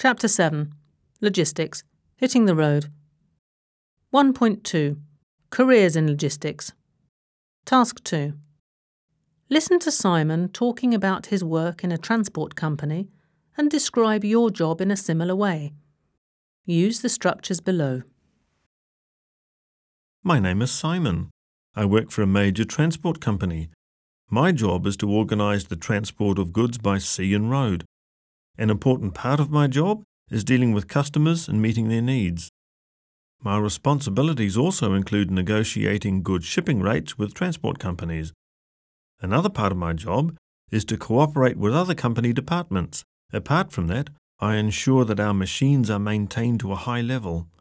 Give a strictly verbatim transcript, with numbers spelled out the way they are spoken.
Chapter seven. Logistics. Hitting the road. one point two. Careers in logistics. Task two. Listen to Simon talking about his work in a transport company and describe your job in a similar way. Use the structures below. My name is Simon. I work for a major transport company. My job is to organise the transport of goods by sea and road. An important part of my job is dealing with customers and meeting their needs. My responsibilities also include negotiating good shipping rates with transport companies. Another part of my job is to cooperate with other company departments. Apart from that, I ensure that our machines are maintained to a high level.